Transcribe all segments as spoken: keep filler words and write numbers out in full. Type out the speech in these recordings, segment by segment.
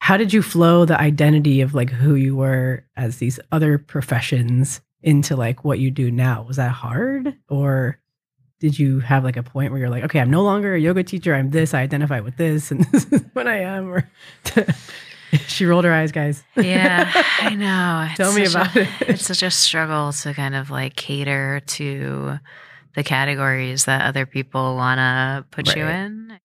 how did you flow the identity of like who you were as these other professions into like what you do now? Was that hard, or did you have like a point where you're like, okay, I'm no longer a yoga teacher. I'm this. I identify with this, and this is what I am. Or she rolled her eyes, guys. Yeah, I know. Tell me about a, it. It's such a struggle to kind of like cater to the categories that other people want to put Right. you in.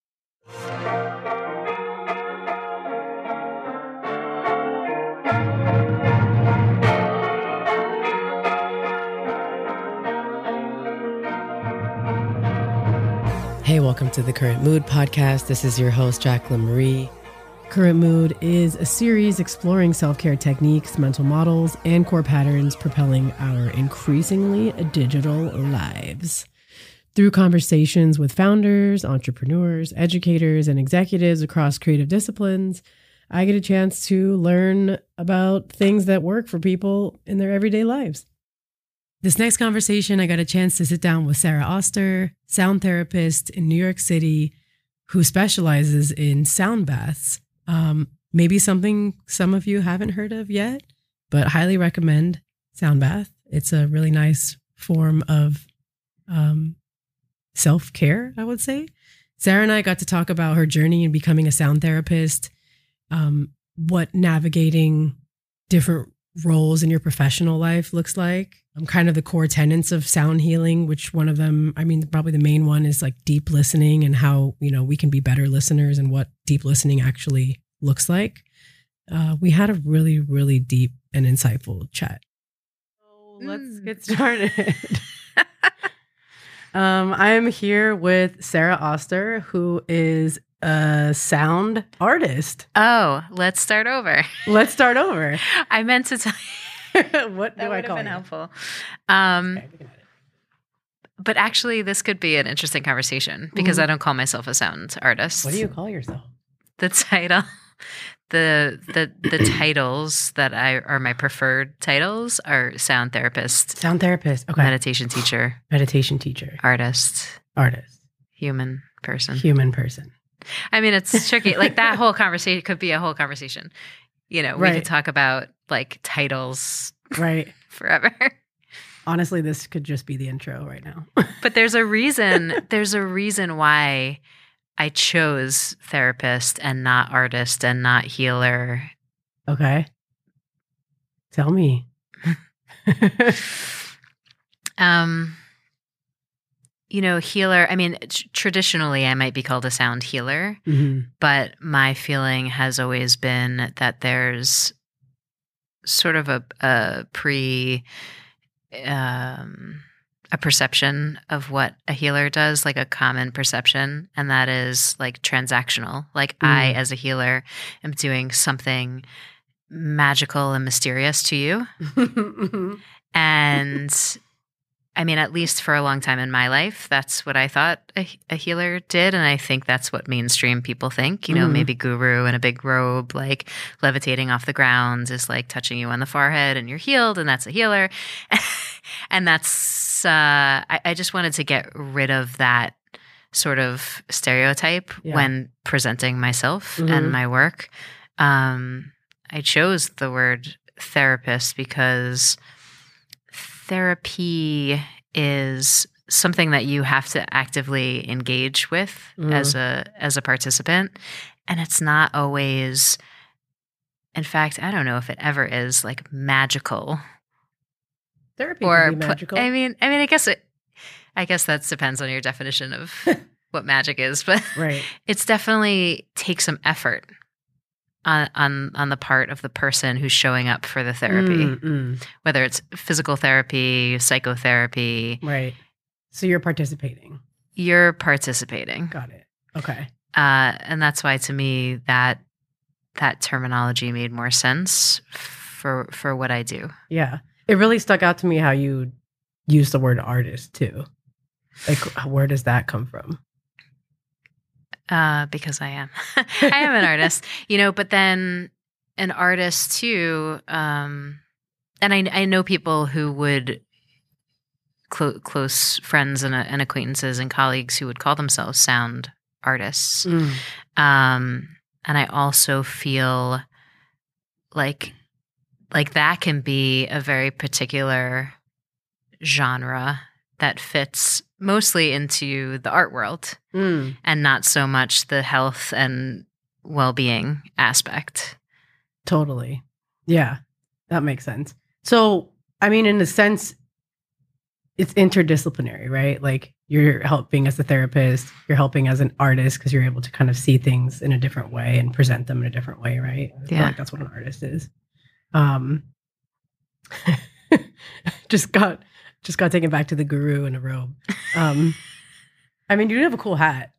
Hey, welcome to the Current Mood podcast. This is your host, Jacqueline Marie. Current Mood is a series exploring self-care techniques, mental models, and core patterns propelling our increasingly digital lives. Through conversations with founders, entrepreneurs, educators, and executives across creative disciplines, I get a chance to learn about things that work for people in their everyday lives. This next conversation, I got a chance to sit down with Sarah Oster, sound therapist in New York City, who specializes in sound baths. Um, maybe something some of you haven't heard of yet, but highly recommend sound bath. It's a really nice form of um, self-care, I would say. Sarah and I got to talk about her journey in becoming a sound therapist, um, what navigating different roles in your professional life looks like. Um, kind of the core tenets of sound healing, which one of them, I mean, probably the main one is like deep listening and how, you know, we can be better listeners and what deep listening actually looks like. Uh, we had a really, really deep and insightful chat. So let's Mm. get started. um, I'm here with Sarah Oster, who is a sound artist. Oh, let's start over. Let's start over. I meant to tell you. What do That I would have call been you? helpful. Um, Okay, we can edit. but actually, this could be an interesting conversation because Mhm. I don't call myself a sound artist. What do you call yourself? The title, the the the titles that I are my preferred titles are sound therapist, Sound therapist. Okay. meditation teacher, Meditation teacher. artist, Artist. human person. Human person. I mean, it's tricky. Like that whole conversation could be a whole conversation. You know, we Right. could talk about like titles Right. forever. Honestly, this could just be the intro right now. But there's a reason, there's a reason why I chose therapist and not artist and not healer. Okay. Tell me. Um, you know, healer, I mean, tr- traditionally I might be called a sound healer, Mhm. but my feeling has always been that there's sort of a, a pre, um, a perception of what a healer does, like a common perception, and that is like transactional. Like I, Mm. as a healer, am doing something magical and mysterious to you. Mhm. And I mean, at least for a long time in my life, that's what I thought a, a healer did. And I think that's what mainstream people think, you know, Mhm. maybe guru in a big robe, like levitating off the ground is like touching you on the forehead and you're healed. And that's a healer. And that's, uh, I, I just wanted to get rid of that sort of stereotype Yeah. when presenting myself Mhm. and my work. Um, I chose the word therapist because therapy is something that you have to actively engage with Mhm. as a as a participant, and it's not always, in fact, I don't know if it ever is like magical Therapy or can be pu- magical. I mean, I mean, I guess it. I guess that depends on your definition of what magic is, but Right. it's definitely takes some effort on on on the part of the person who's showing up for the therapy. Mm, mm. Whether it's physical therapy, psychotherapy, Right. So you're participating. you're participating. Got it. Okay. Uh, and that's why to me that that terminology made more sense for for what I do. Yeah. It really stuck out to me how you use the word artist too. Like, where does that come from? Uh, because I am. I am an artist, you know, but then an artist too. Um, and I, I know people who would, clo- close friends and, uh, and acquaintances and colleagues who would call themselves sound artists. Mm. Um, and I also feel like like that can be a very particular genre that fits mostly into the art world Mm. and not so much the health and well-being aspect. Totally. Yeah, that makes sense. So, I mean, in a sense, it's interdisciplinary, right? Like you're helping as a therapist, you're helping as an artist because you're able to kind of see things in a different way and present them in a different way, right? I feel Yeah. like that's what an artist is. Um, just got just got taken back to the guru in a robe. Um, I mean, you do have a cool hat.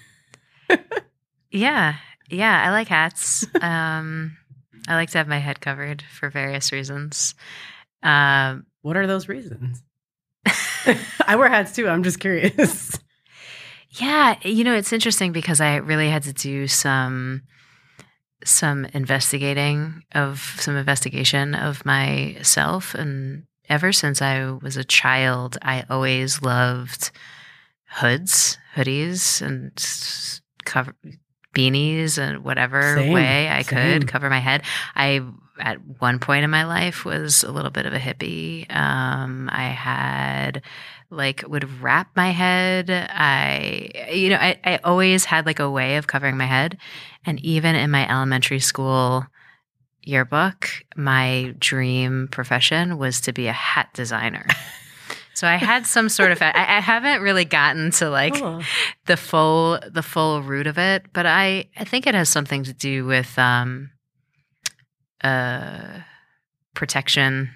Yeah. Yeah. I like hats. Um, I like to have my head covered for various reasons. Um, What are those reasons? I wear hats too. I'm just curious. yeah. You know, it's interesting because I really had to do some some investigating of some investigation of myself. And ever since I was a child, I always loved hoods, hoodies, and s- cover beanies and whatever Same, way I same. could cover my head. I, at one point in my life, was a little bit of a hippie. Um, I had like would wrap my head. I, you know, I, I always had like a way of covering my head. And even in my elementary school yearbook, my dream profession was to be a hat designer. So I had some sort of, I, I haven't really gotten to like Oh. the full, the full root of it, but I, I think it has something to do with, um, uh, protection,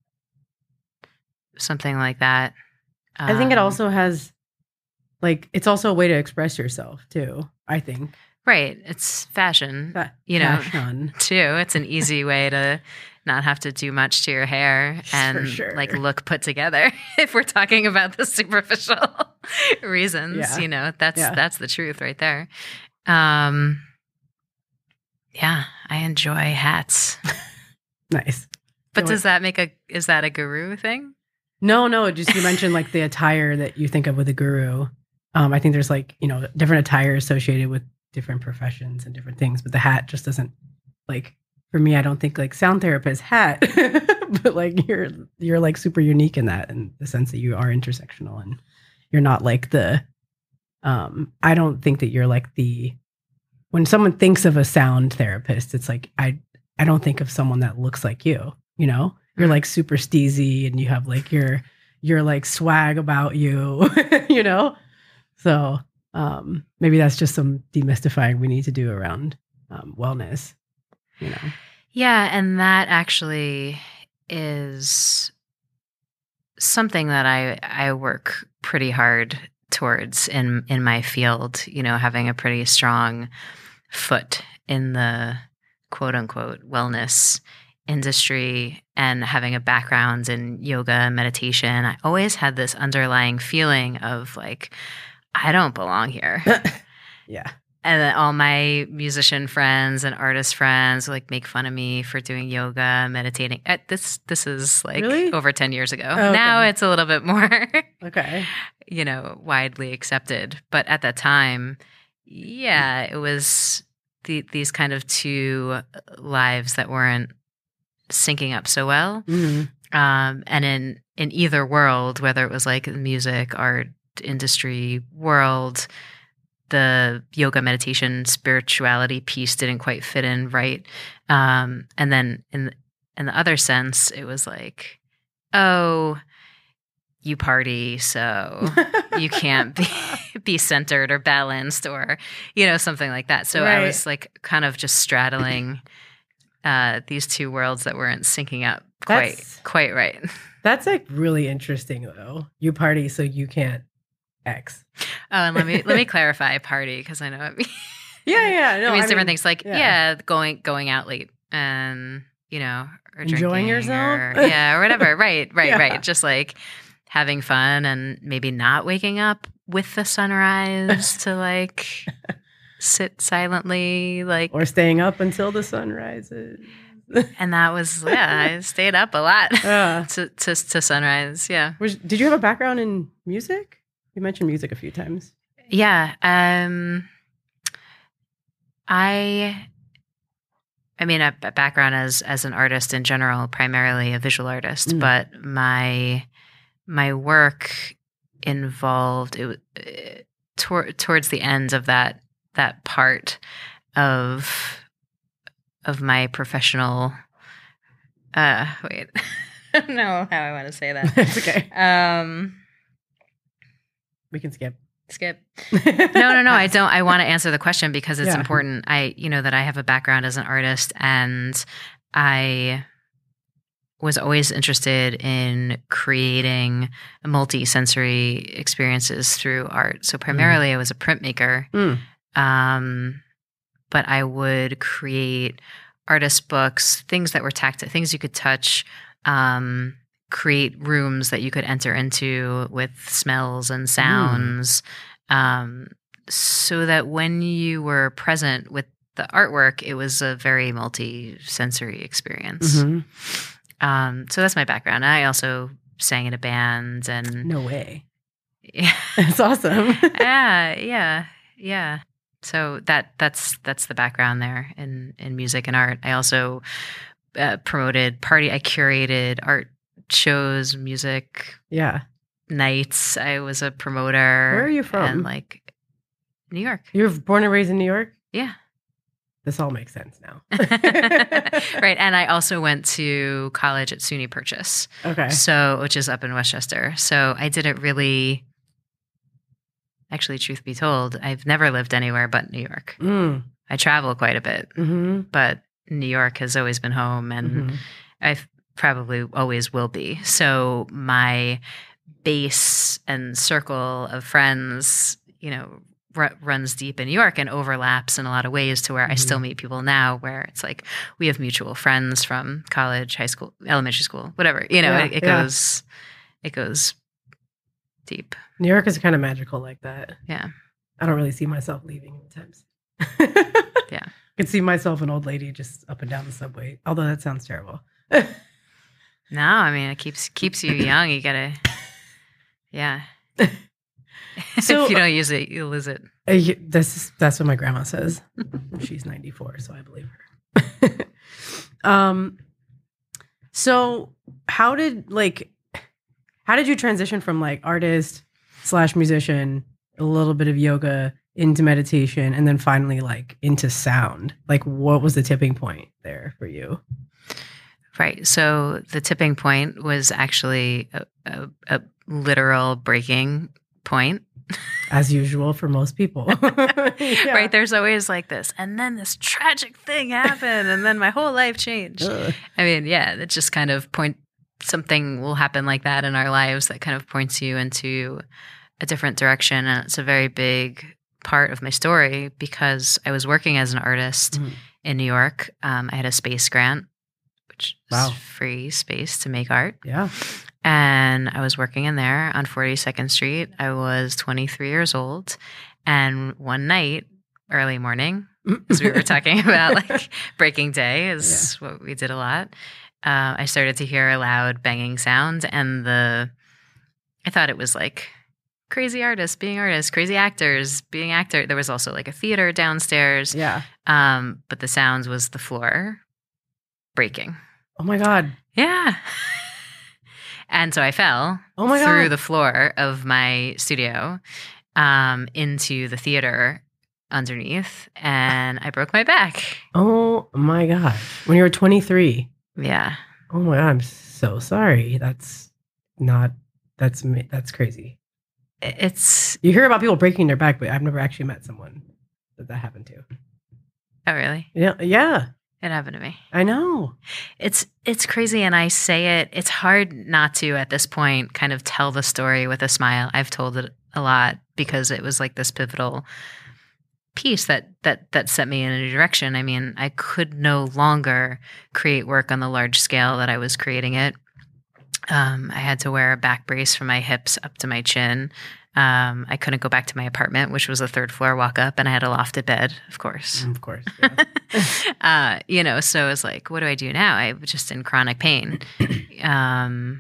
something like that. I think it Um, also has, like, it's also a way to express yourself too, I think. right. It's fashion, Fa- you know, fashion. too. It's an easy way to not have to do much to your hair and sure. like look put together. If we're talking about the superficial reasons, Yeah. you know, that's Yeah. that's the truth right there. Um, yeah, I enjoy hats. Nice. But No, does that make a is that a guru thing? No, no, just you mentioned like the attire that you think of with a guru. Um, I think there's like, you know, different attire associated with different professions and different things, but the hat just doesn't, like, for me, I don't think like sound therapist hat, but like you're you're like super unique in that, in the sense that you are intersectional and you're not like the um I don't think that you're like the when someone thinks of a sound therapist, it's like I I don't think of someone that looks like you, you know? You're like super steezy and you have like your your like swag about you, you know? So um maybe that's just some demystifying we need to do around um, wellness, you know. Yeah, and that actually is something that I I work pretty hard towards in in my field, you know, having a pretty strong foot in the quote unquote wellness industry and having a background in yoga and meditation. I always had this underlying feeling of like, I don't belong here. Yeah. And then all my musician friends and artist friends like make fun of me for doing yoga, meditating. Uh, This this is like Really? over ten years ago. Oh, okay. Now it's a little bit more, Okay. you know, widely accepted. But at that time, yeah, it was the, these kind of two lives that weren't syncing up so well. Mhm. Um, and in in either world, whether it was like the music, art, industry world, the yoga, meditation, spirituality piece didn't quite fit in right. Um, and then in in the other sense, it was like, oh, you party, so you can't be be centered or balanced, or you know, something like that. So I Right. was like kind of just straddling uh, these two worlds that weren't syncing up quite That's- quite right. That's like really interesting though. You party so you can't X. Oh, and let me let me clarify party, because I know it means, Yeah, yeah. No, it means I different mean, things. Like yeah. yeah. going going out late and you know, or Enjoying drinking yourself? or, yeah, or whatever. Right, right, Yeah. right. Just like having fun and maybe not waking up with the sunrise to like sit silently, like. Or staying up until the sun rises. And that was yeah, I stayed up a lot Uh, to to to sunrise. Yeah. was, did you have a background in music? You mentioned music a few times. Yeah. Um, I I mean, a, a background as as an artist in general, primarily a visual artist, Mm. but my my work involved it uh, tor- towards the end of that that part of of my professional. Uh, wait, I don't know how I want to say that. It's okay. Um, We can skip. skip. No, no, no. I don't. I want to answer the question because it's Yeah. important. I, you know, that I have a background as an artist, and I was always interested in creating multi-sensory experiences through art. So primarily, I was a printmaker, Mm. um, but I would create artist books, things that were tactile, things you could touch. Um, create rooms that you could enter into with smells and sounds, mm. um, so that when you were present with the artwork, it was a very multi-sensory experience. Mm-hmm. Um, so that's my background. I also sang in a band, and no way. Yeah, that's awesome. yeah, yeah, yeah. So that that's that's the background there in in music and art. I also uh, promoted party. I curated art shows, music, yeah, nights. I was a promoter. Where are you from? And like New York. You were born and raised in New York? Yeah. This all makes sense now. Right. And I also went to college at SUNY Purchase. Okay. So, which is up in Westchester. So I didn't really, actually, truth be told, I've never lived anywhere but New York. Mm. I travel quite a bit, mm-hmm. but New York has always been home, and mm-hmm. I've probably always will be. So my base and circle of friends, you know, r- runs deep in New York and overlaps in a lot of ways to where mm-hmm. I still meet people now where it's like we have mutual friends from college, high school, elementary school, whatever. You know, yeah, it, it yeah. goes it goes deep. New York is kind of magical like that. Yeah. I don't really see myself leaving anytime soon. Yeah. I could see myself an old lady just up and down the subway, although that sounds terrible. No, I mean, it keeps keeps you young. You gotta, yeah. So, if you don't use it, you lose it. Uh, that's that's what my grandma says. She's ninety-four, so I believe her. um, so how did like, how did you transition from like artist slash musician, a little bit of yoga into meditation, and then finally like into sound? Like, what was the tipping point there for you? Right. So the tipping point was actually a, a, a literal breaking point. As usual for most people. Yeah. Right. There's always like this. And then this tragic thing happened. And then my whole life changed. Ugh. I mean, yeah, it just kind of point, something will happen like that in our lives that kind of points you into a different direction. And it's a very big part of my story because I was working as an artist mm-hmm. in New York. Um, I had a space grant. Which wow. is free space to make art. Yeah. And I was working in there on forty-second Street. I was twenty-three years old. And one night, early morning, as we were talking about like breaking day is yeah. what we did a lot. Uh, I started to hear a loud banging sound. And the, I thought it was like crazy artists being artists, crazy actors being actor. There was also like a theater downstairs. Yeah. Um, but the sounds was the floor breaking. Oh my God. Yeah. And so I fell oh my through God. the floor of my studio um, into the theater underneath, and I broke my back. Oh my gosh. When you were twenty-three. Yeah. Oh my God. I'm so sorry. That's not, that's, that's crazy. It's. You hear about people breaking their back, but I've never actually met someone that that happened to. Oh, really? Yeah. Yeah. It happened to me. I know. It's it's crazy, and I say it. It's hard not to, at this point, kind of tell the story with a smile. I've told it a lot because it was like this pivotal piece that that that set me in a new direction. I mean, I could no longer create work on the large scale that I was creating it. Um, I had to wear a back brace from my hips up to my chin. Um, I couldn't go back to my apartment, which was a third floor walk up, and I had a lofted bed, of course. Of course. Yeah. uh, you know, so it was like, what do I do now? I was just in chronic pain. Um,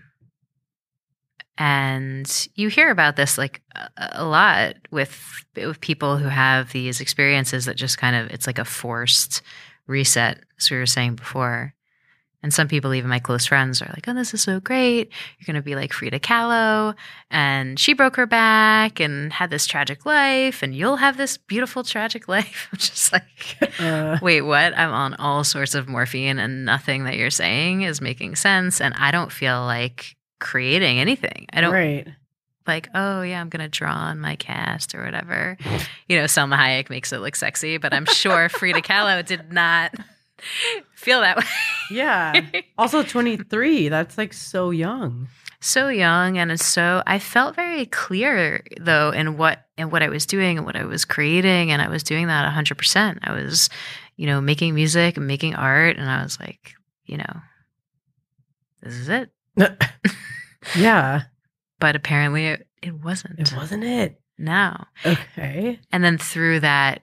and you hear about this like a, a lot with, with people who have these experiences that just kind of, it's like a forced reset as we were saying before. And some people, even my close friends, are like, oh, this is so great. You're going to be like Frida Kahlo. And she broke her back and had this tragic life. And you'll have this beautiful, tragic life. I'm just like, uh, wait, what? I'm on all sorts of morphine and nothing that you're saying is making sense. And I don't feel like creating anything. I don't right. like, oh, yeah, I'm going to draw on my cast or whatever. You know, Selma Hayek makes it look sexy. But I'm sure Frida Kahlo did not feel that way. Yeah. Also twenty-three. That's like so young. So young, and it's so I felt very clear though in what in what I was doing and what I was creating, and I was doing that one hundred percent. I was, you know, making music and making art, and I was like, you know, this is it. Yeah. But apparently it, it wasn't. It wasn't it. No. Okay. And then through that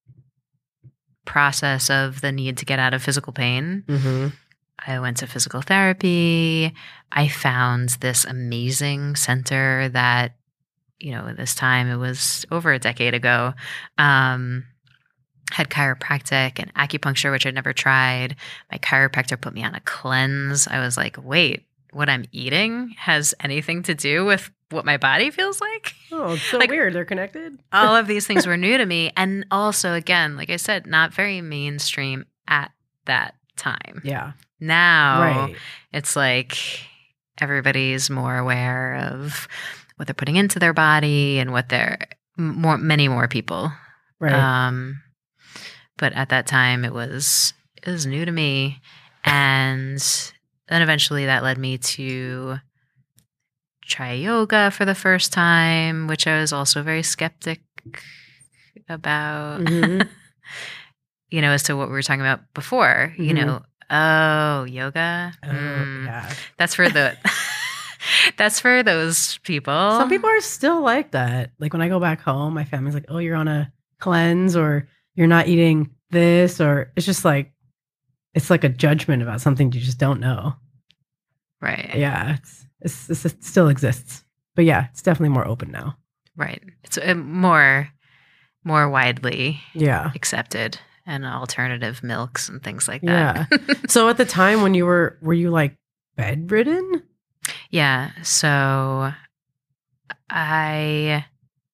process of the need to get out of physical pain, mm-hmm. I went to physical therapy. I found this amazing center that, you know, this time it was over a decade ago, um, had chiropractic and acupuncture, which I'd never tried. My chiropractor put me on a cleanse. I was like, wait, what I'm eating has anything to do with what my body feels like? Oh, it's so like, weird. They're connected. All of these things were new to me. And also, again, like I said, not very mainstream at that time. Yeah. Now, right. It's like everybody's more aware of what they're putting into their body and what they're more, many more people. Right. Um, but at that time, it was it was new to me, and then eventually that led me to try yoga for the first time, which I was also very skeptic about. Mm-hmm. You know, as to what we were talking about before. Mm-hmm. You know, oh, yoga. Oh, mm. yeah. That's for the. That's for those people. Some people are still like that. Like when I go back home, my family's like, "Oh, you're on a cleanse, or you're not eating this," or it's just like it's like a judgment about something you just don't know. Right. Yeah. It's, it's, it's it still exists, but yeah, it's definitely more open now. Right. It's uh, more more widely yeah accepted, and alternative milks and things like that. Yeah. So at the time when you were, were you like bedridden? Yeah. So I,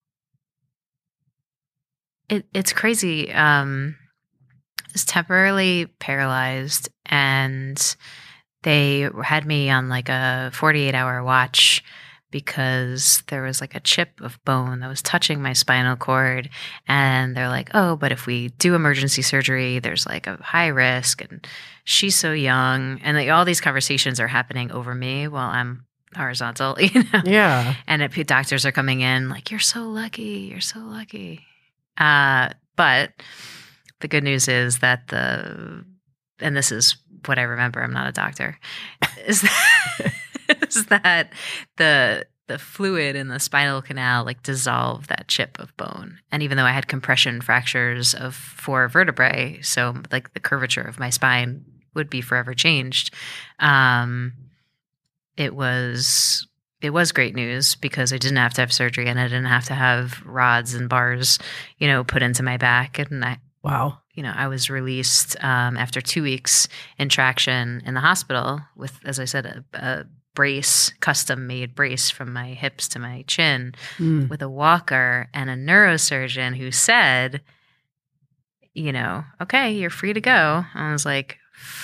it, it's crazy. Um, I was temporarily paralyzed, and they had me on like a forty-eight hour watch because there was like a chip of bone that was touching my spinal cord. And they're like, oh, but if we do emergency surgery, there's like a high risk, and she's so young. And like all these conversations are happening over me while I'm horizontal, you know? Yeah. And it, doctors are coming in like, you're so lucky. You're so lucky. Uh, but the good news is that the, and this is what I remember, I'm not a doctor, is that, is that the the fluid in the spinal canal like dissolved that chip of bone. And even though I had compression fractures of four vertebrae, so like the curvature of my spine would be forever changed, um, it was it was great news because I didn't have to have surgery, and I didn't have to have rods and bars, you know, put into my back. And I, wow. You know, I was released um, after two weeks in traction in the hospital with, as I said, a, a brace, custom-made brace from my hips to my chin mm. with a walker, and a neurosurgeon who said, you know, okay, you're free to go. I was like,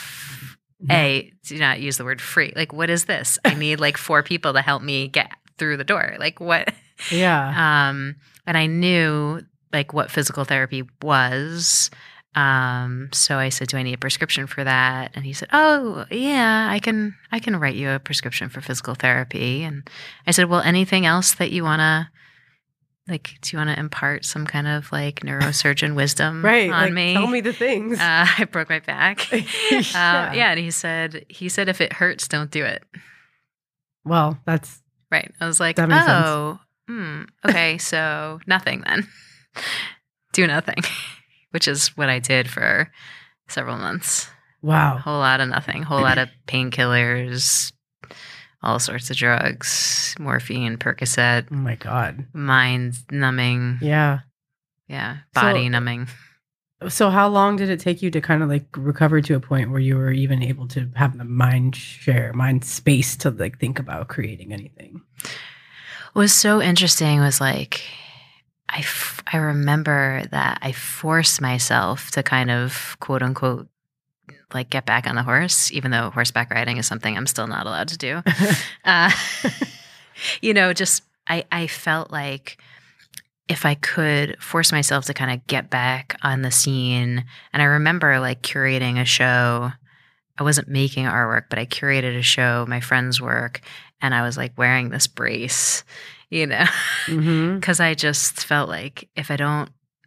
A, do not use the word free. Like, what is this? I need like four people to help me get through the door. Like, what? Yeah. Um, and I knew like what physical therapy was. Um, so I said, do I need a prescription for that? And he said, oh yeah, I can, I can write you a prescription for physical therapy. And I said, well, anything else that you want to, like, do you want to impart some kind of like neurosurgeon wisdom right, on like, me? Tell me the things. Uh, I broke my back. yeah. Um, yeah. And he said, he said, if it hurts, don't do it. Well, that's right. I was like, that makes oh, hmm, okay. So nothing then. Do nothing. Which is what I did for several months. Wow. A whole lot of nothing. A whole lot of painkillers, all sorts of drugs, morphine, Percocet. Oh my God. Mind numbing. Yeah. Yeah. Body so, numbing. So how long did it take you to kind of like recover to a point where you were even able to have the mind share, mind space to like think about creating anything? What was so interesting was like, I, f- I remember that I forced myself to kind of quote unquote, like get back on the horse, even though horseback riding is something I'm still not allowed to do. uh, you know, just, I, I felt like if I could force myself to kind of get back on the scene, and I remember like curating a show. I wasn't making artwork, but I curated a show, my friend's work, and I was like wearing this brace, you know, because mm-hmm. I just felt like if I don't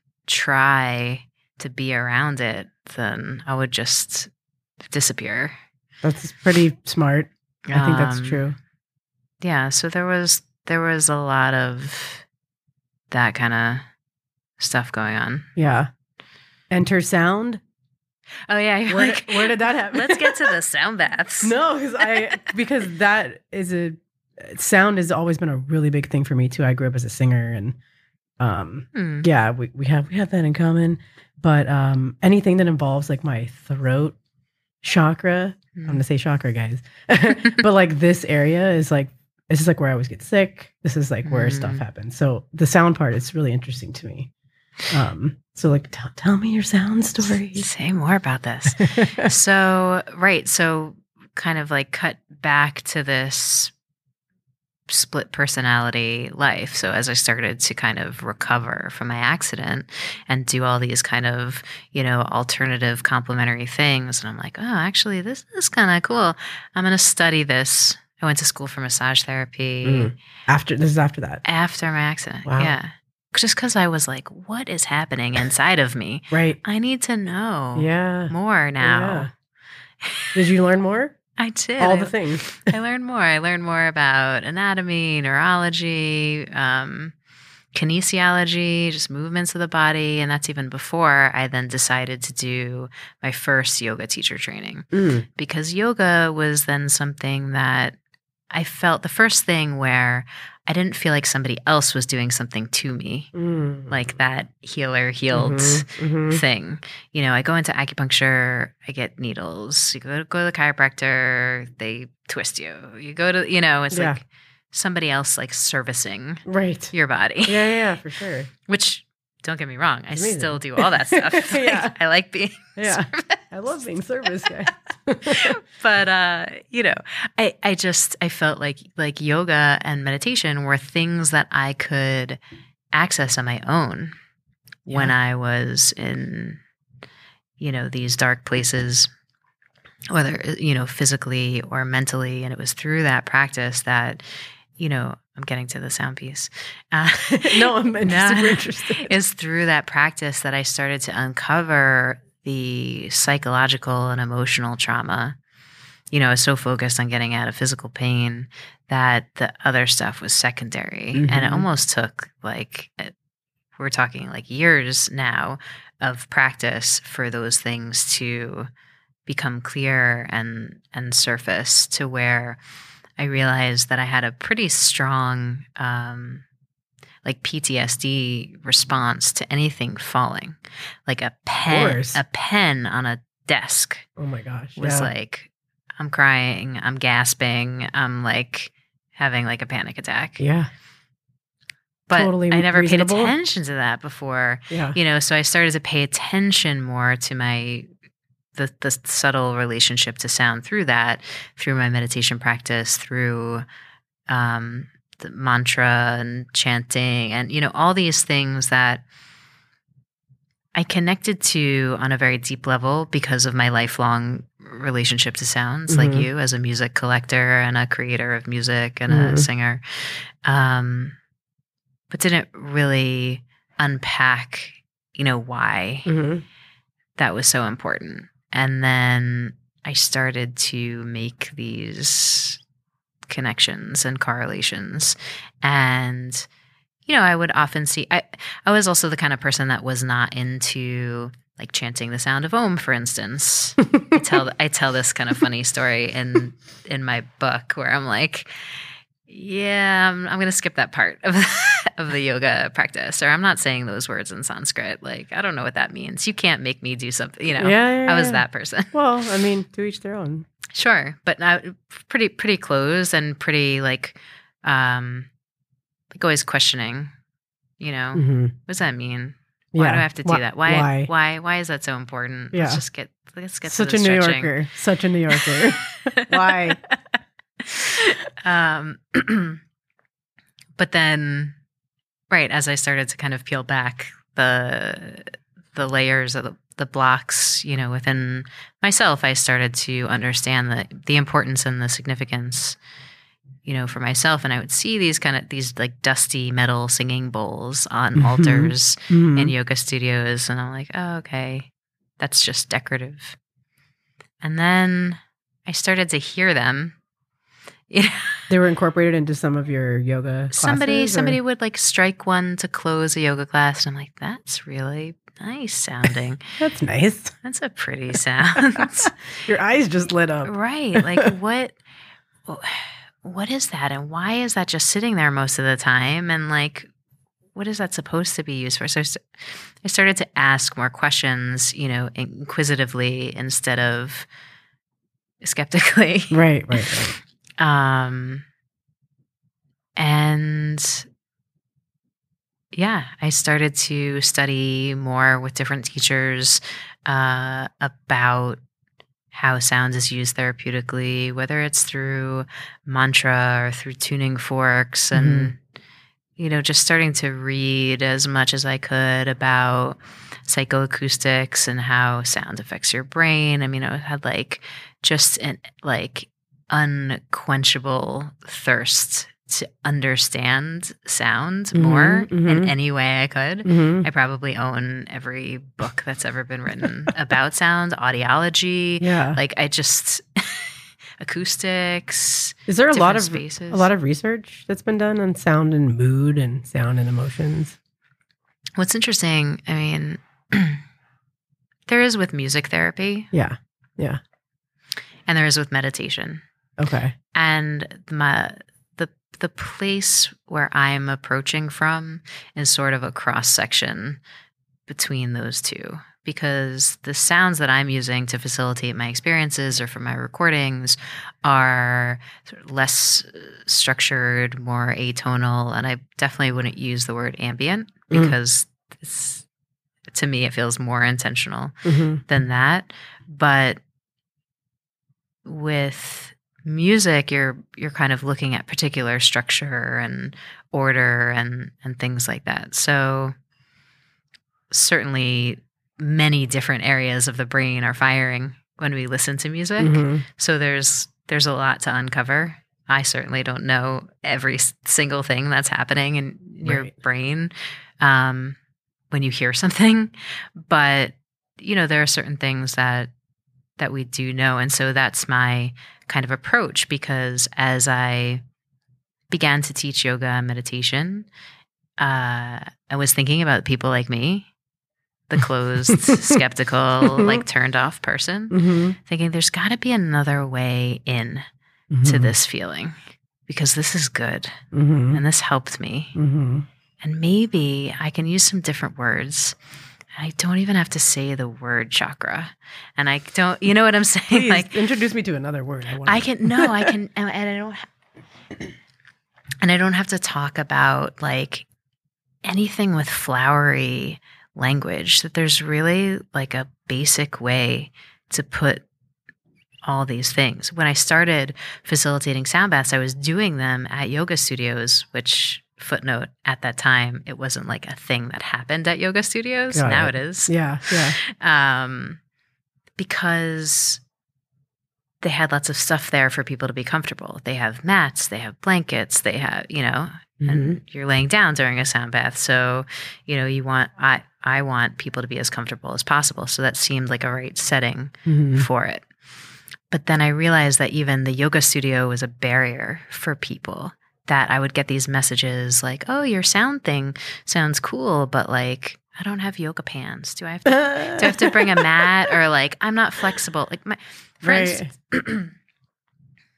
try to be around it, then I would just disappear. That's pretty smart. I think that's um, true. Yeah. So there was, there was a lot of that kind of stuff going on. Yeah. Enter sound. Oh yeah. Where, like, where did that happen? Let's get to the sound baths. No, because I because that is a sound has always been a really big thing for me too. I grew up as a singer, and um, hmm. yeah, we, we have we have that in common. But um, anything that involves like my throat chakra, hmm. I'm gonna say chakra, guys. But like this area is like this is like where I always get sick. This is like where hmm. stuff happens. So the sound part is really interesting to me. Um, so like, t- tell me your sound stories. Say more about this. So, right. So kind of like cut back to this split personality life. So as I started to kind of recover from my accident and do all these kind of, you know, alternative complementary things. And I'm like, oh, actually, this is kind of cool. I'm going to study this. I went to school for massage therapy. Mm. After, this is after that? After my accident. Wow. Yeah. Just because I was like, what is happening inside of me? Right. I need to know yeah. more now. Yeah. Did you learn more? I did. All I, the things. I learned more. I learned more about anatomy, neurology, um, kinesiology, just movements of the body. And that's even before I then decided to do my first yoga teacher training. Mm. Because yoga was then something that I felt the first thing where I didn't feel like somebody else was doing something to me, mm. like that healer healed mm-hmm, mm-hmm. thing. You know, I go into acupuncture, I get needles. You go to, go to the chiropractor, they twist you. You go to, you know, it's yeah. like somebody else like servicing right. your body. Yeah, yeah, for sure. Which, don't get me wrong, I Amazing. Still do all that stuff. Like, yeah. I like being yeah. service. I love being service, guys. But uh, you know, I, I just I felt like like yoga and meditation were things that I could access on my own yeah. when I was in, you know, these dark places, whether, you know, physically or mentally. And it was through that practice that, you know, I'm getting to the sound piece. Uh, no, I'm interested, super interested. It's through that practice that I started to uncover the psychological and emotional trauma. You know, I was so focused on getting out of physical pain that the other stuff was secondary. Mm-hmm. And it almost took like, we're talking like years now of practice for those things to become clear and, and surface to where I realized that I had a pretty strong, um, like P T S D response to anything falling, like a pen, a pen on a desk. Oh my gosh! Was yeah. like, I'm crying, I'm gasping, I'm like having like a panic attack. Yeah, but totally I never reasonable. paid attention to that before. Yeah, you know, so I started to pay attention more to my. The, the subtle relationship to sound through that, through my meditation practice, through um, the mantra and chanting and, you know, all these things that I connected to on a very deep level because of my lifelong relationship to sounds, mm-hmm. like you as a music collector and a creator of music and mm-hmm. a singer, um, but didn't really unpack, you know, why mm-hmm. that was so important. And then I started to make these connections and correlations. And, you know, I would often see, I, I was also the kind of person that was not into like chanting the sound of Om, for instance. I tell I tell this kind of funny story in in my book where I'm like, yeah, I'm, I'm going to skip that part of, of the yoga practice. Or I'm not saying those words in Sanskrit. Like, I don't know what that means. You can't make me do something, you know. Yeah, yeah, I was yeah. that person. Well, I mean, to each their own. Sure. But now pretty, pretty close and pretty like, um, like always questioning, you know, Mm-hmm. what does that mean? Why Yeah. do I have to do Why- that? Why, why? why, why is that so important? Yeah. Let's just get, let's get Such to a the New stretching. Yorker. Such a New Yorker. Why? um, but then, right, as I started to kind of peel back the the layers of the, the blocks, you know, within myself, I started to understand the the importance and the significance, you know, for myself. And I would see these kind of these like dusty metal singing bowls on Mhm. altars Mhm. in yoga studios, and I'm like, oh, okay, that's just decorative. And then I started to hear them. You know, They were incorporated into some of your yoga classes? somebody or- somebody would like strike one to close a yoga class, and I'm like, that's really nice sounding. That's nice. That's a pretty sound. Your eyes just lit up. Right. Like what what is that, and why is that just sitting there most of the time, and like what is that supposed to be used for? So I st- I started to ask more questions, you know, inquisitively instead of skeptically. Right, right, right. Um, and yeah, I started to study more with different teachers uh, about how sound is used therapeutically, whether it's through mantra or through tuning forks, and you know, just starting to read as much as I could about psychoacoustics and how sound affects your brain. I mean, I had like just an like unquenchable thirst to understand sound Mhm, more mhm. in any way I could. Mhm. I probably own every book that's ever been written about sound, audiology. Yeah. Like I just acoustics. Is there a lot of different spaces. a lot of research that's been done on sound and mood and sound and emotions? What's interesting, I mean, there is with music therapy Yeah. Yeah. and there is with meditation. Okay. And my the the place where I'm approaching from is sort of a cross section between those two, because the sounds that I'm using to facilitate my experiences or for my recordings are sort of less structured, more atonal, and I definitely wouldn't use the word ambient Mm. because it's, to me it feels more intentional Mm-hmm. than that. But with music, you're you're kind of looking at particular structure and order and and things like that. So certainly many different areas of the brain are firing when we listen to music. Mm-hmm. So there's there's a lot to uncover. I certainly don't know every s- single thing that's happening in your Right. brain um, when you hear something, but you know there are certain things that that we do know, and so that's my kind of approach. Because as I began to teach yoga and meditation, uh, I was thinking about people like me, the closed, skeptical, like turned off person, Mm-hmm. thinking there's got to be another way in Mm-hmm. to this feeling, because this is good Mm-hmm. and this helped me. Mm-hmm. And maybe I can use some different words. I don't even have to say the word chakra. And I don't, you know what I'm saying? Please Like, introduce me to another word. I want. I can, no, I can, and and I don't, ha- and I don't have to talk about like anything with flowery language, that there's really like a basic way to put all these things. When I started facilitating sound baths, I was doing them at yoga studios, which, footnote, at that time, it wasn't like a thing that happened at yoga studios. Got now it. it is. Yeah. Yeah. Um, because they had lots of stuff there for people to be comfortable. They have mats, they have blankets, they have, you know, Mm-hmm. and you're laying down during a sound bath. So, you know, you want, I, I want people to be as comfortable as possible. So that seemed like a right setting Mm-hmm. for it. But then I realized that even the yoga studio was a barrier for people, that I would get these messages like, oh, your sound thing sounds cool, but like, I don't have yoga pants. Do I have to, do I have to bring a mat? Or like, I'm not flexible. Like my, for Right. instance,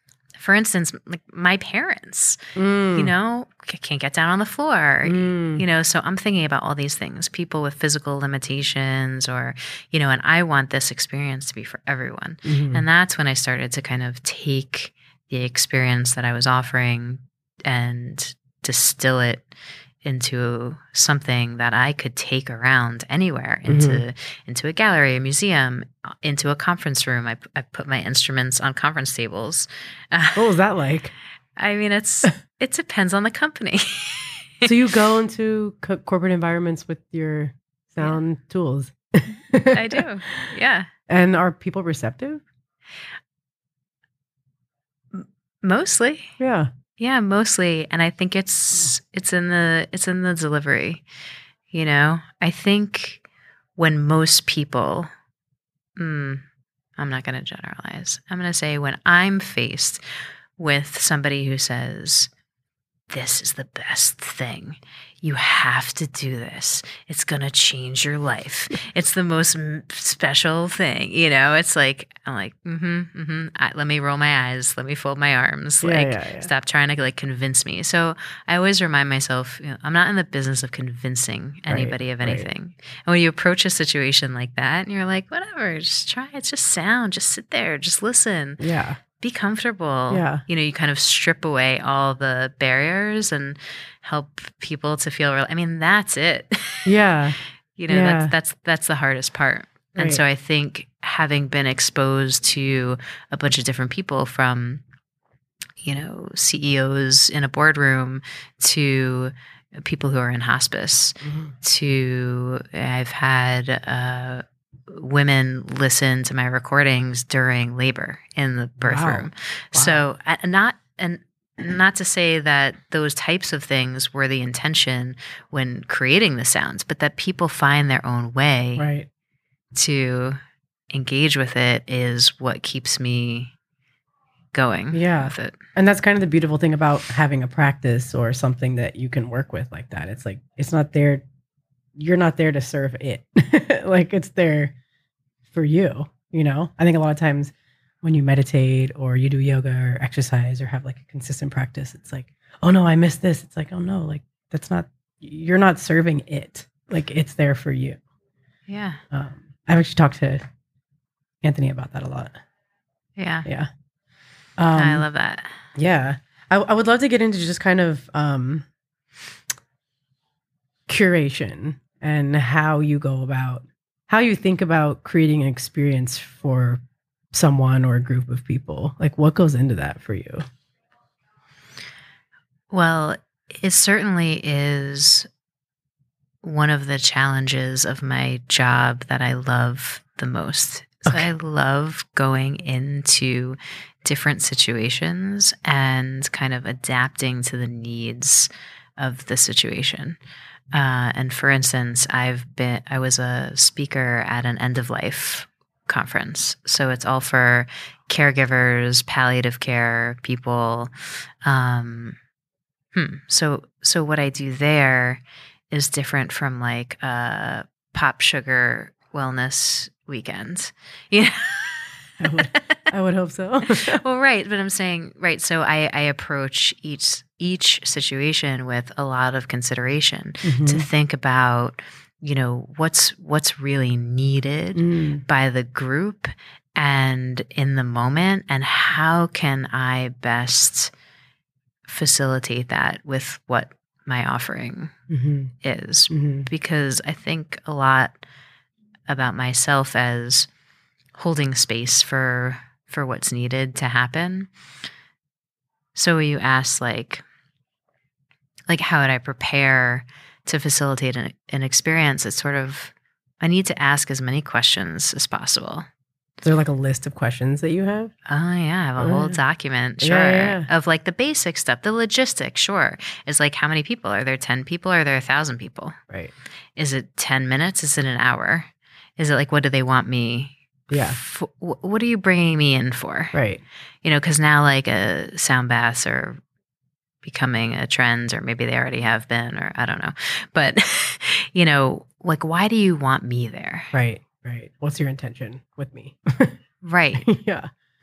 for instance, like my parents, Mm. you know, c- can't get down on the floor, Mm. you know, so I'm thinking about all these things, people with physical limitations or, you know, and I want this experience to be for everyone. Mhm. And that's when I started to kind of take the experience that I was offering and distill it into something that I could take around anywhere, into Mhm. into a gallery, a museum, into a conference room. I, I put my instruments on conference tables. What was that like? I mean, it's it depends on the company. So you go into co- corporate environments with your sound tools. I do, yeah. And are people receptive? M- Mostly, Yeah. yeah, mostly. And I think it's it's in the it's in the delivery. You know, I think when most people, mm, I'm not going to generalize. I'm going to say when I'm faced with somebody who says, this is the best thing. You have to do this. It's going to change your life. It's the most m- special thing. You know, it's like, I'm like, mm-hmm, mm-hmm. I, let me roll my eyes. Let me fold my arms. Yeah, like, yeah, yeah. stop trying to like convince me. So I always remind myself, you know, I'm not in the business of convincing anybody Right, of right. anything. And when you approach a situation like that and you're like, whatever, just try. It's just sound. Just sit there. Just listen. Yeah. Be comfortable. Yeah. You know, you kind of strip away all the barriers and help people to feel real. I mean, that's it. Yeah. you know, Yeah. that's that's that's the hardest part. Right. And so I think having been exposed to a bunch of different people, from, you know, C E Os in a boardroom to people who are in hospice, Mhm. to I've had uh women listen to my recordings during labor in the birth Wow. room. Wow. So uh, not and not to say that those types of things were the intention when creating the sounds, but that people find their own way Right. to engage with it is what keeps me going Yeah. with it. And that's kind of the beautiful thing about having a practice or something that you can work with like that. It's like, it's not there. You're not there to serve it. Like, it's there for you, you know? I think a lot of times when you meditate or you do yoga or exercise or have like a consistent practice, it's like, oh no, I missed this. It's like, oh no, like that's not, you're not serving it. Like, it's there for you. Yeah. Um, I've actually talked to Anthony about that a lot. Yeah. Yeah. Um, I love that. Yeah. I, I would love to get into just kind of um, curation and how you go about, how you think about creating an experience for someone or a group of people. Like, what goes into that for you? Well, it certainly is one of the challenges of my job that I love the most. So Okay. I love going into different situations and kind of adapting to the needs of the situation. Uh, and for instance, I've been, I was a speaker at an end of life conference. So it's all for caregivers, palliative care people. Um, hmm. So, so what I do there is different from like a pop sugar wellness weekend. Yeah. I would, I would hope so. Well, right. But I'm saying, right. So I, I approach each, each situation with a lot of consideration to Mhm. think about, you know, what's, what's really needed Mm. by the group and in the moment, and how can I best facilitate that with what my offering Mhm. is. Mhm. Because I think a lot about myself as holding space for for what's needed to happen. So you ask like like how would I prepare to facilitate an, an experience? It's sort of, I need to ask as many questions as possible. Is there like a list of questions that you have? Oh yeah, I have a Oh, whole yeah. document, Yeah, sure, yeah, yeah. of like the basic stuff, the logistics, sure. Is like how many people? Are there ten people? Are there a thousand people? Right. Is it ten minutes? Is it an hour? Is it like, what do they want me? Yeah. For, wh- what are you bringing me in for? Right. You know, because now like a sound baths are becoming a trend, or maybe they already have been, or I don't know. But, you know, like, why do you want me there? Right. Right. What's your intention with me? Right. Yeah.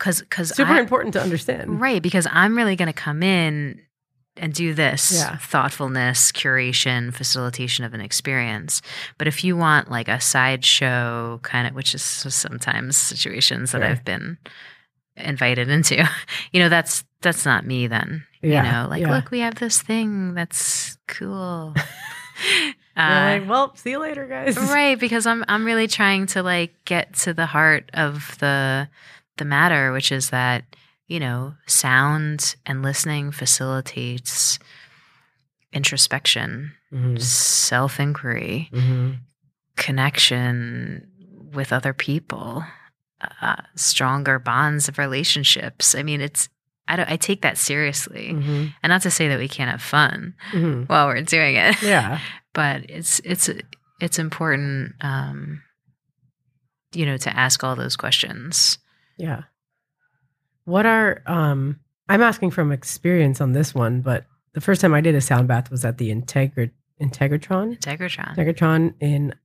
because because super I, important to understand. Right, because I'm really going to come in and do this Yeah. thoughtfulness, curation, facilitation of an experience. But if you want like a sideshow kind of, which is sometimes situations that Sure. I've been invited into, you know, that's that's not me then. Yeah, You know, like, yeah. look, we have this thing that's cool. You're Uh, like, well, see you later, guys. right, because I'm I'm really trying to like get to the heart of the the matter, which is that, you know, sound and listening facilitates introspection, Mhm. self-inquiry, Mhm. connection with other people, uh, stronger bonds of relationships. I mean, it's I don't I take that seriously, Mhm. and not to say that we can't have fun Mhm. while we're doing it. Yeah. But it's it's it's important, um, you know, to ask all those questions. Yeah. What are um I'm asking from experience on this one, but the first time I did a sound bath was at the Integri- Integratron Integratron, Integratron in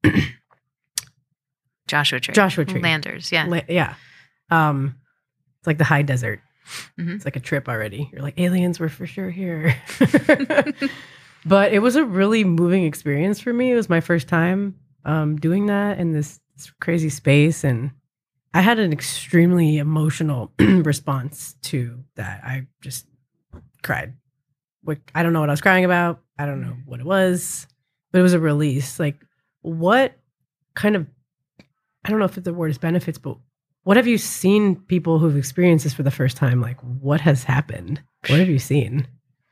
Joshua Tree, Joshua Tree. Landers, yeah, La- yeah. Um it's like the high desert. Mhm. It's like a trip already. You're like, aliens were for sure here. But it was a really moving experience for me. It was my first time um, doing that in this, this crazy space. And I had an extremely emotional response to that. I just cried. Like, I don't know what I was crying about. I don't know what it was, but it was a release. Like, what kind of, I don't know if the word is benefits, but what have you seen people who've experienced this for the first time? Like, what has happened? What have you seen?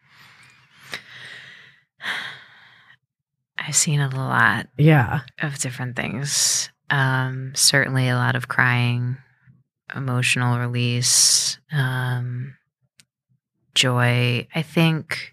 I've seen a lot Yeah. of different things. Um, certainly a lot of crying, emotional release, um, joy. I think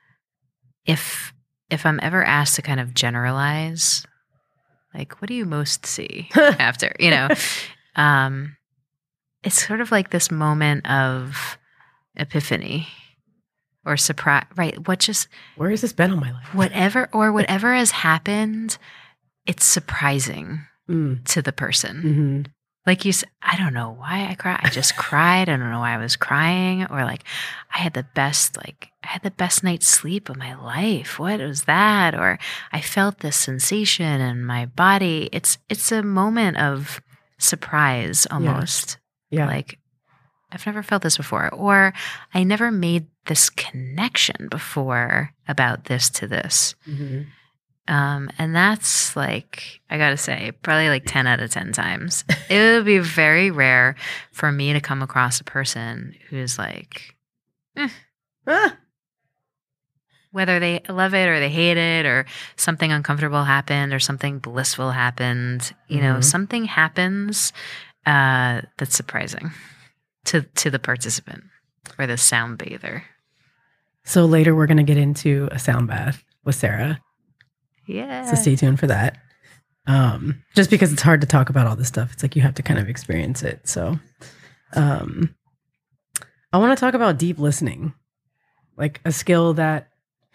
if if I'm ever asked to kind of generalize, like, what do you most see after, you know, um, it's sort of like this moment of epiphany or surprise, right? What just, Where has this been all my life? whatever, or whatever has happened, it's surprising Mm. to the person. Mm-hmm. Like you said, I don't know why I cried. I just cried. I don't know why I was crying. Or like, I had the best, like, I had the best night's sleep of my life. What was that? Or I felt this sensation in my body. It's, it's a moment of surprise almost. Yeah. Like, I've never felt this before. Or I never made this connection before about this to this. Mm-hmm. Um, and that's like, I gotta say, probably like ten out of ten times. It would be very rare for me to come across a person who's like, eh, Ah. whether they love it or they hate it or something uncomfortable happened or something blissful happened, you know, Mhm. something happens uh, that's surprising to, to the participant or the sound bather. So later we're going to get into a sound bath with Sarah. Yeah. So stay tuned for that. Um, just because it's hard to talk about all this stuff. It's like you have to kind of experience it. So um, I want to talk about deep listening, like a skill that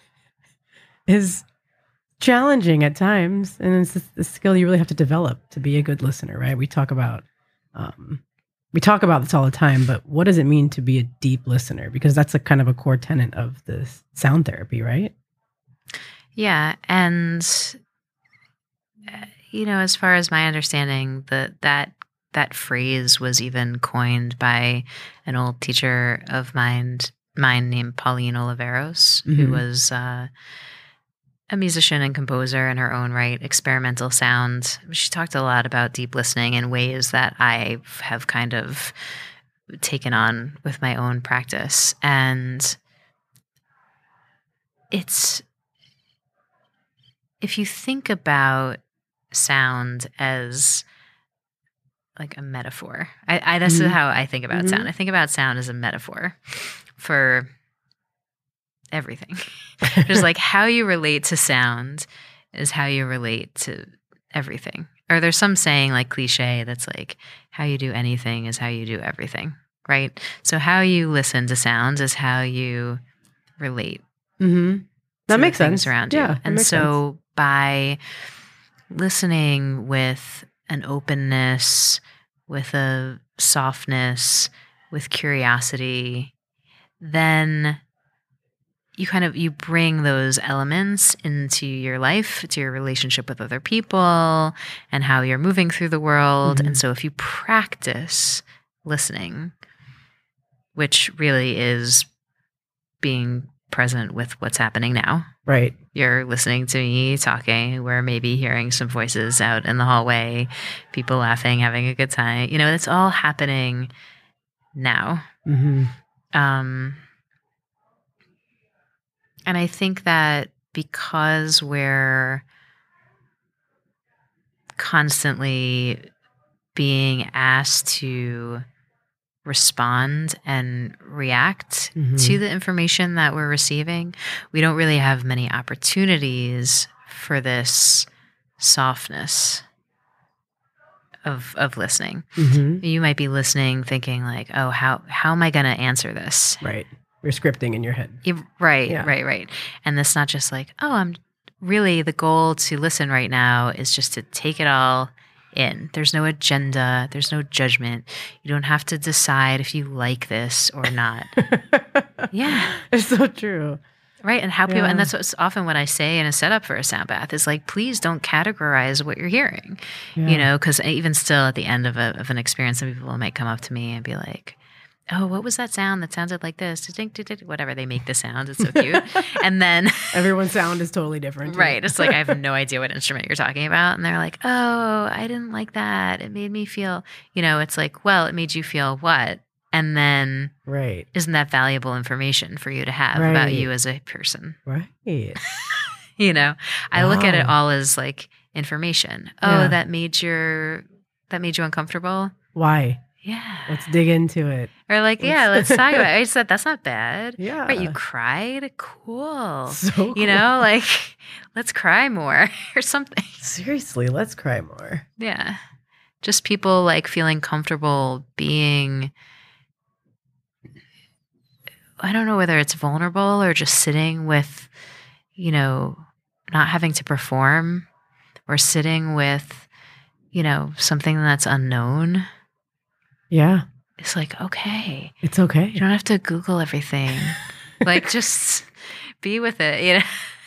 is challenging at times. And it's a skill you really have to develop to be a good listener, right? We talk about, um, we talk about this all the time, but what does it mean to be a deep listener? Because that's a kind of a core tenet of this sound therapy, right? Yeah. And, uh, you know, as far as my understanding, the, that that phrase was even coined by an old teacher of mine, mine named Pauline Oliveros, Mhm. who was uh, a musician and composer in her own right, experimental sound. She talked a lot about deep listening in ways that I have kind of taken on with my own practice. And it's, if you think about sound as like a metaphor, I, I this Mhm. is how I think about Mhm. sound. I think about sound as a metaphor for everything. Just like how you relate to sound is how you relate to everything. Or there's some saying like cliche that's like how you do anything is how you do everything, right? So how you listen to sounds is how you relate. Mm-hmm. That to makes the things sense. around Yeah, you. that And makes so by listening with an openness, with a softness, with curiosity, then you kind of, you bring those elements into your life, to your relationship with other people and how you're moving through the world. Mm-hmm. And so if you practice listening, which really is being present with what's happening now. Right. You're listening to me talking. We're maybe hearing some voices out in the hallway, people laughing, having a good time. You know, it's all happening now. Mm-hmm. Um, and I think that because we're constantly being asked to respond and react Mm-hmm. to the information that we're receiving, we don't really have many opportunities for this softness of of listening. Mm-hmm. You might be listening thinking like, oh, how how am I going to answer this? Right. You're scripting in your head. You- right, Yeah. right, right. And it's not just like, oh, I'm really, the goal to listen right now is just to take it all in. There's no agenda. There's no judgment. You don't have to decide if you like this or not. Yeah. It's so true. Right. And how people, Yeah. and that's what's often what I say in a setup for a sound bath is like, please don't categorize what you're hearing, Yeah. you know, because even still at the end of, a, of an experience, some people might come up to me and be like, oh, what was that sound that sounded like this? Whatever, they make the sound. It's so cute. And then Everyone's sound is totally different. too. right. It's like, I have no idea what instrument you're talking about. And they're like, oh, I didn't like that. It made me feel, you know, it's like, well, it made you feel what? And then Right. isn't that valuable information for you to have about Right. you as a person? Right. You know, I look at it Wow. all as like information. Oh, Yeah. that made your, that made you uncomfortable. Why? Yeah. Let's dig into it. Or like, yeah, let's Let's- talk about it. I said, that's not bad. Yeah. Right. You cried. Cool. So cool. You know, like, let's cry more or something. Seriously, let's cry more. Yeah. Just people like feeling comfortable being, I don't know whether it's vulnerable or just sitting with, you know, not having to perform or sitting with, you know, something that's unknown. Yeah. It's like, okay, It's okay. you don't have to Google everything. Like, just be with it, you know?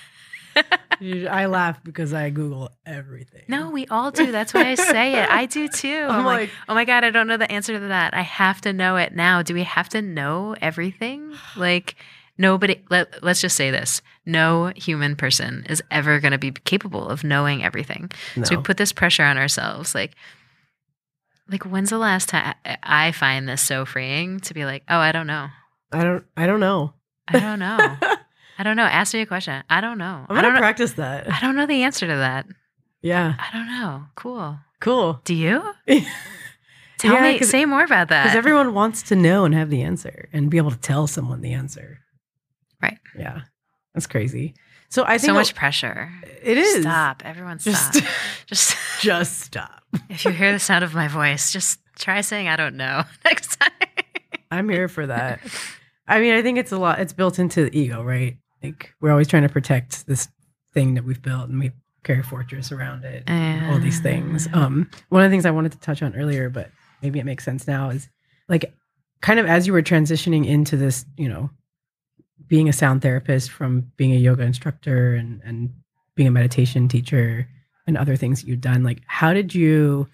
You- I laugh because I Google everything. No, we all do. That's why I say it. I do too. I'm, I'm like, like- oh my God, I don't know the answer to that. I have to know it now. Do we have to know everything? Like, nobody, let, let's just say this. No human person is ever going to be capable of knowing everything. No. So we put this pressure on ourselves. Like, like when's the last time I find this so freeing to be like, oh, I don't know. I don't. I don't know. I don't know. I don't know. Ask me a question. I don't know. I'm I don't gonna know. practice that. I don't know the answer to that. Yeah. I don't know. Cool. Cool. Do you? Tell Yeah, me, 'cause- say more about that. Because everyone wants to know and have the answer and be able to tell someone the answer. Right. Yeah. That's crazy. So I think so what- much pressure. it is. Stop. Everyone Just, stop. Just just stop. if you hear the sound of my voice, just try saying I don't know next time. I'm here for that. I mean, I think it's a lot. It's built into the ego, right? Like we're always trying to protect this thing that we've built, and we carry a fortress around it. And all these things. Um, one of the things I wanted to touch on earlier, but maybe it makes sense now, is like kind of as you were transitioning into this, you know, being a sound therapist from being a yoga instructor and and being a meditation teacher and other things that you've done. Like, how did you?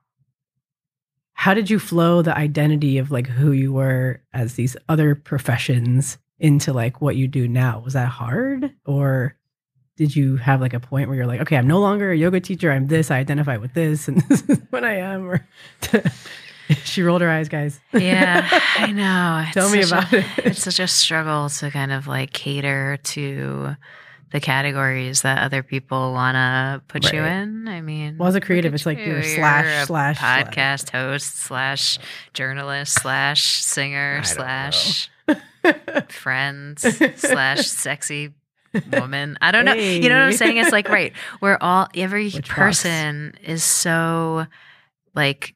How did you flow the identity of like who you were as these other professions into like what you do now? Was that hard, or did you have like a point where you're like, okay, I'm no longer a yoga teacher. I'm this. I identify with this, and this is what I am. Or she rolled her eyes, guys. Yeah, I know. It's Tell me such about a, it. It's such a struggle to kind of like cater to the categories that other people want to put you Right. in. I mean, Well, as a look creative, at it's like you. you're slash, a slash, slash. podcast host slash journalist slash singer I don't slash friend slash sexy woman. I don't know. Hey. You know what I'm saying? It's like, right, we're all, every Which box? person is so like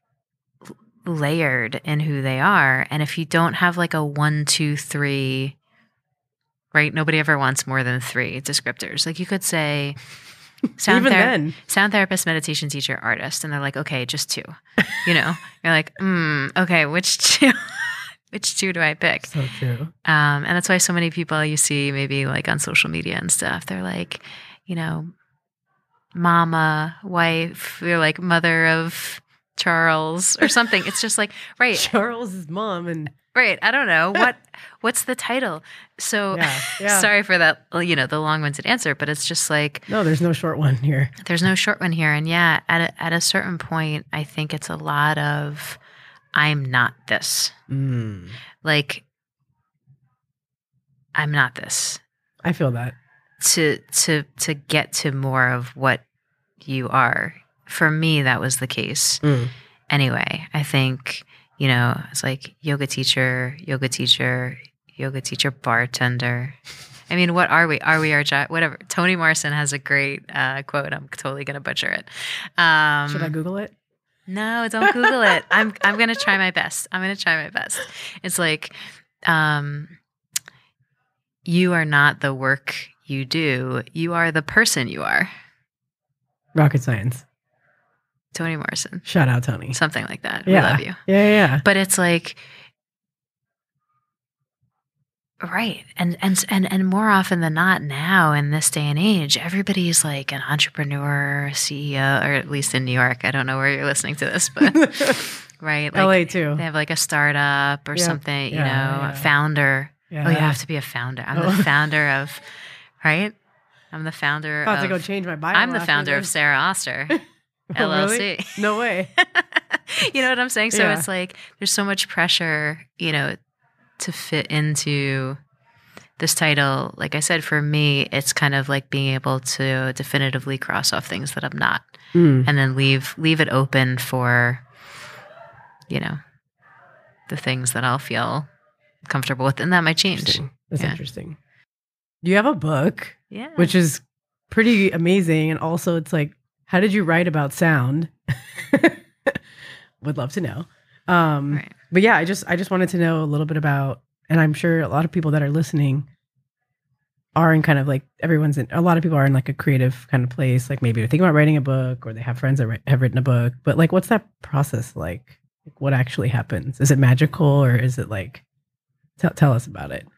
layered in who they are. And if you don't have like a one, two, three, right? Nobody ever wants more than three descriptors. Like you could say sound, Even ther- then. sound therapist, meditation teacher, artist. And they're like, okay, just two. You know, you're like, mm, okay, which two? Which two do I pick? So true. Um, and that's why so many people you see maybe like on social media and stuff, they're like, you know, mama, wife, they're like mother of Charles or something. It's just like, right. Charles's mom and right. I don't know. What what's the title? So yeah, yeah. sorry for that, you know, the long-winded answer, but it's just like no, there's no short one here. There's no short one here. And yeah, at a, at a certain point, I think it's a lot of I'm not this. Mm. Like I'm not this. I feel that. To to to get to more of what you are. For me, that was the case. Mm. Anyway, I think, you know, it's like yoga teacher, yoga teacher, yoga teacher, bartender. I mean, what are we? Are we our job? Whatever. Toni Morrison has a great uh, quote. I'm totally going to butcher it. Um, Should I Google it? No, don't Google it. I'm I'm going to try my best. I'm going to try my best. It's like, um, you are not the work you do. You are the person you are. Rocket science. Toni Morrison. Shout out, Toni. Something like that. Yeah. We love you. Yeah, yeah, yeah. But it's like, right. And, and, and, and more often than not now in this day and age, everybody's like an entrepreneur, C E O, or at least in New York. I don't know where you're listening to this, but right. Like L A too. They have like a startup or Yeah. something, you Yeah, know, yeah. a founder. Yeah. Oh, you have to be a founder. I'm Oh. the founder of, right? I'm the founder About of, to go change my bio. I'm the after founder of this. Sarah Oster. Oh, L L C. really? No way. You know what I'm saying? So Yeah. it's like there's so much pressure, you know, to fit into this title. Like I said, for me, it's kind of like being able to definitively cross off things that I'm not, Mm. and then leave leave it open for, you know, the things that I'll feel comfortable with, and that might change. Interesting. That's Yeah. interesting. You have a book, Yeah. which is pretty amazing, and also it's like, how did you write about sound? Would love to know. Um, Right. But yeah, I just I just wanted to know a little bit about, and I'm sure a lot of people that are listening are in kind of like everyone's in. A lot of people are in like a creative kind of place, like maybe they're thinking about writing a book, or they have friends that write, have written a book. But like, what's that process like? Like, what actually happens? Is it magical, or is it like? Tell tell us about it.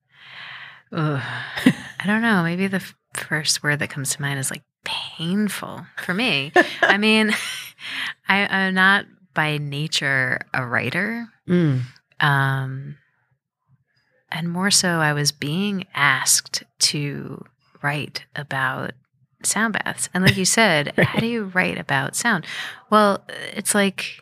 Ugh. I don't know. Maybe the f- first word that comes to mind is like painful for me. I mean, I, I'm not by nature a writer. Mm. Um, and more so, I was being asked to write about sound baths. And like you said, Right. how do you write about sound? Well, it's like,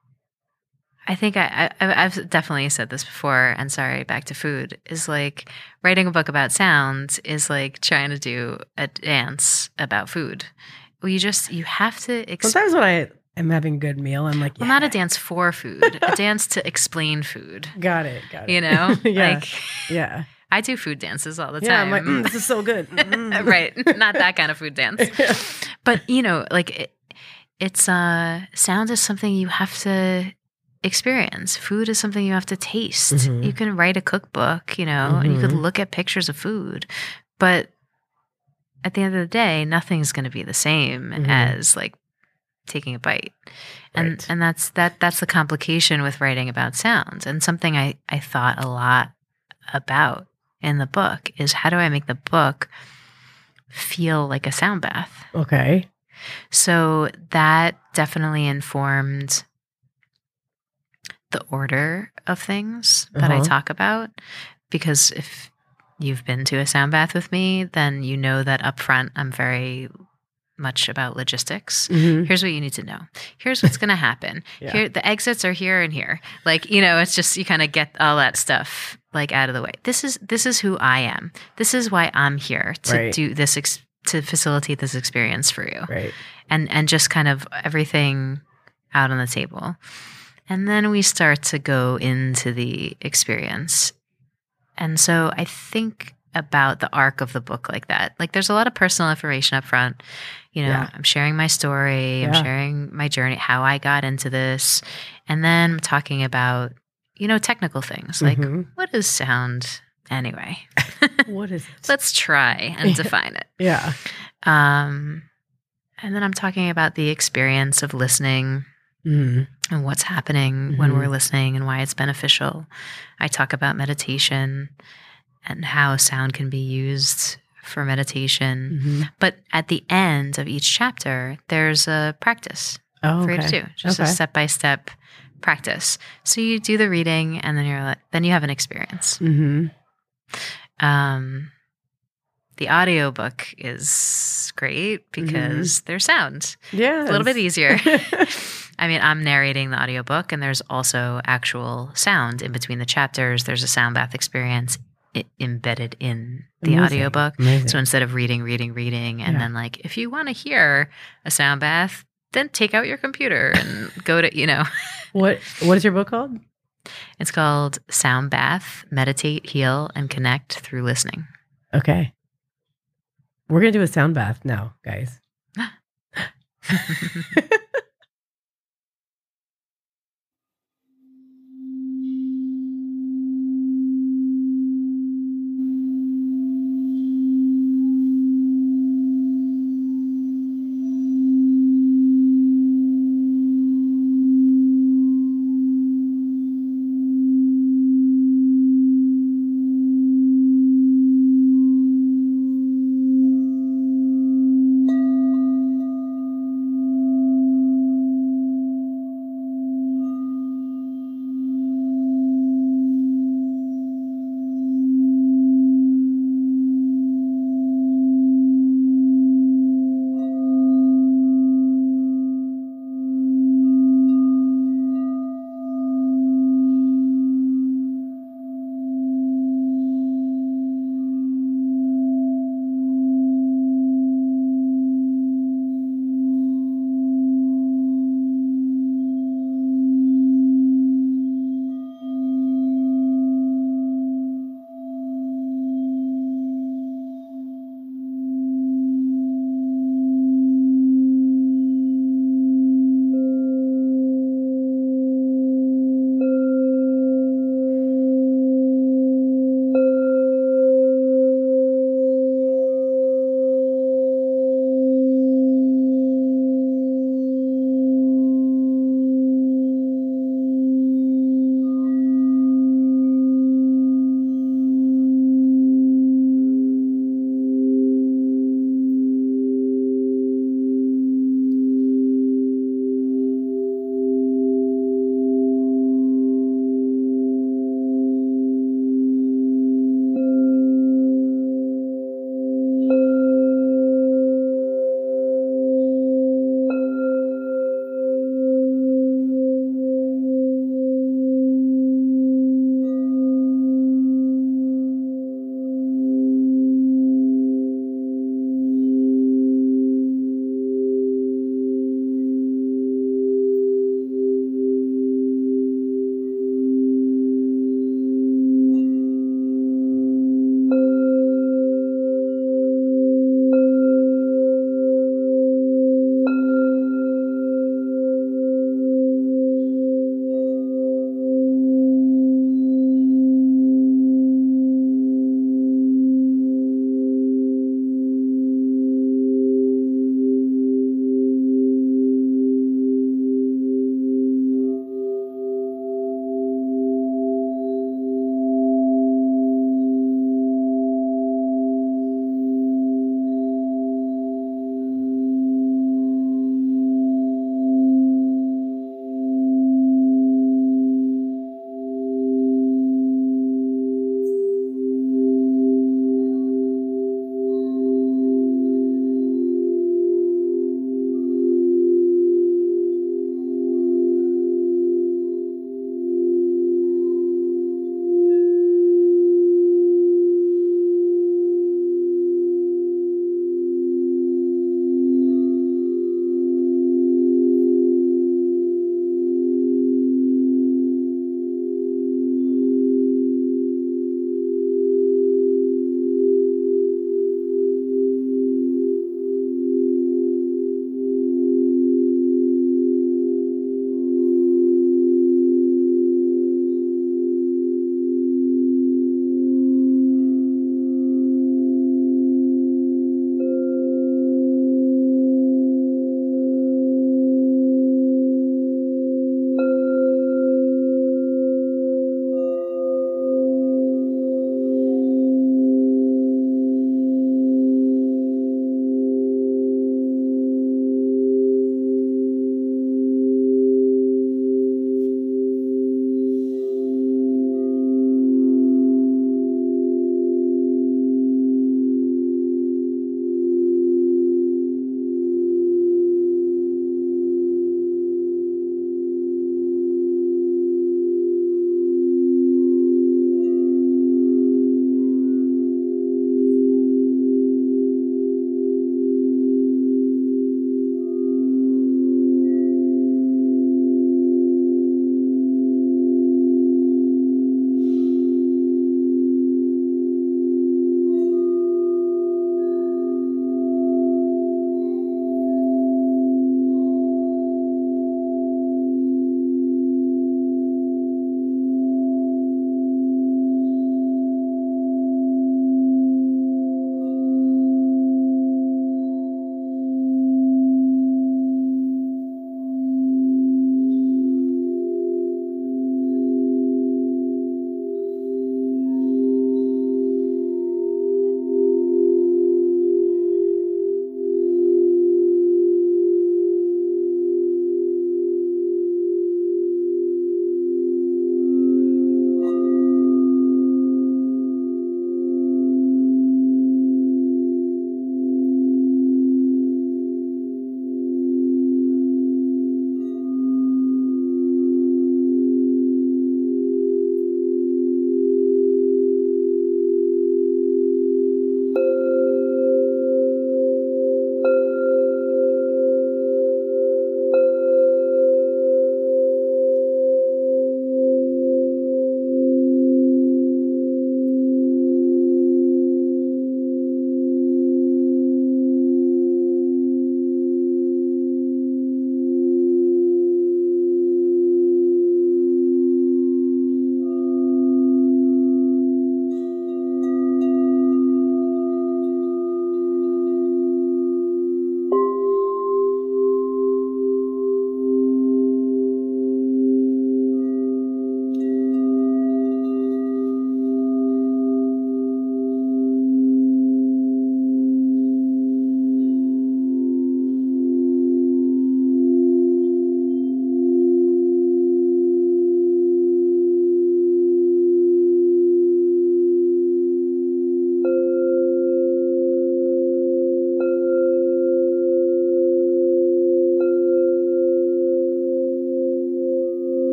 I think I, I, I've definitely said this before, and sorry, back to food, is like writing a book about sound is like trying to do a dance about food. Well, you just, you have to ex- Sometimes when I am having a good meal, I'm like, well, yeah, not a dance for food, a dance to explain food. got it, got it. You know, yeah, like yeah, I do food dances all the yeah. time. I'm like, mm, this is so good. Mm. Right. Not that kind of food dance. But, you know, like it, it's, uh, sound is something you have to experience. Food is something you have to taste. Mhm. You can write a cookbook, you know, and you could Mhm. look at pictures of food, but at the end of the day, nothing's going to be the same Mhm. as like taking a bite. And Right. and that's that that's the complication with writing about sounds. And something I, I thought a lot about in the book is how do I make the book feel like a sound bath? Okay. So that definitely informed the order of things that I Uh-huh. talk about. Because if you've been to a sound bath with me, then you know that up front I'm very much about logistics. Mhm. Here's what you need to know. Here's what's going to happen. Yeah. Here, the exits are here and here. Like, you know, it's just, you kind of get all that stuff like out of the way. This is, this is who I am. This is why I'm here to Right. do this, ex- to facilitate this experience for you. Right. And, and just kind of everything out on the table. And then we start to go into the experience. And so I think about the arc of the book like that. Like there's a lot of personal information up front. You know, Yeah. I'm sharing my story, I'm Yeah. sharing my journey, how I got into this. And then I'm talking about, you know, technical things like Mhm. what is sound anyway? What is it? Let's try and define it. Yeah. Um, and then I'm talking about the experience of listening Mm. and what's happening mm-hmm. when we're listening and why it's beneficial. I talk about meditation and how sound can be used for meditation. Mm-hmm. But at the end of each chapter, there's a practice oh, for okay. you to do, just okay. a step-by-step practice. So you do the reading, and then you're like, then you have an experience. Mm-hmm. Um, the audiobook is great because mm-hmm. there's sound. Yeah, it's a little bit easier. I mean, I'm narrating the audiobook, and there's also actual sound in between the chapters. There's a sound bath experience I- embedded in the Amazing. audiobook. Amazing. So instead of reading, reading, reading, and yeah. then like, if you want to hear a sound bath, then take out your computer and go to, you know. What What is your book called? It's called Sound Bath, Meditate, Heal, and Connect Through Listening. Okay. We're going to do a sound bath now, guys.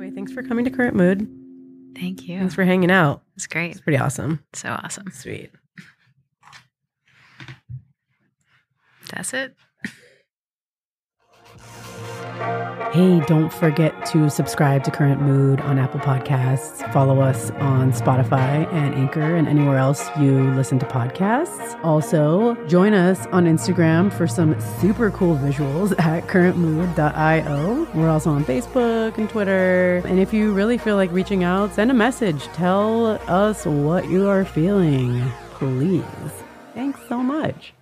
right. Thanks for coming to Current Mood. Thank you. Thanks for hanging out. It's great. It's pretty awesome. So awesome. Sweet. That's it. Hey, don't forget to subscribe to Current Mood on Apple Podcasts. Follow us on Spotify and Anchor and anywhere else you listen to podcasts. Also, join us on Instagram for some super cool visuals at current mood dot io. We're also on Facebook and Twitter. And if you really feel like reaching out, send a message. Tell us what you are feeling, please. Thanks so much.